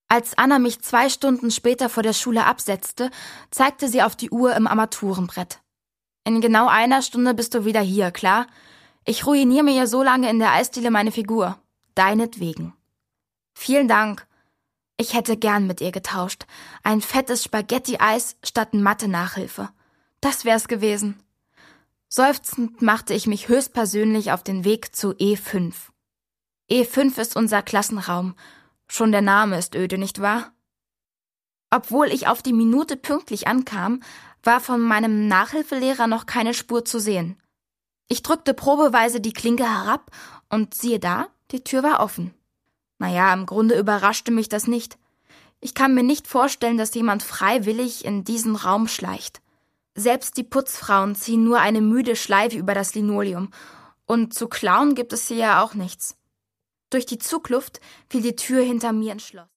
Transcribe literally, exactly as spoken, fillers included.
Als Anna mich zwei Stunden später vor der Schule absetzte, zeigte sie auf die Uhr im Armaturenbrett. »In genau einer Stunde bist du wieder hier, klar? Ich ruiniere mir ja so lange in der Eisdiele meine Figur. Deinetwegen.« »Vielen Dank. Ich hätte gern mit ihr getauscht. Ein fettes Spaghetti-Eis statt Mathe-Nachhilfe. Das wär's gewesen.« Seufzend machte ich mich höchstpersönlich auf den Weg zu E fünf. E fünf ist unser Klassenraum. Schon der Name ist öde, nicht wahr? Obwohl ich auf die Minute pünktlich ankam, war von meinem Nachhilfelehrer noch keine Spur zu sehen. Ich drückte probeweise die Klinke herab und siehe da, die Tür war offen. Naja, im Grunde überraschte mich das nicht. Ich kann mir nicht vorstellen, dass jemand freiwillig in diesen Raum schleicht. Selbst die Putzfrauen ziehen nur eine müde Schleife über das Linoleum. Und zu klauen gibt es hier ja auch nichts. Durch die Zugluft fiel die Tür hinter mir ins Schloss.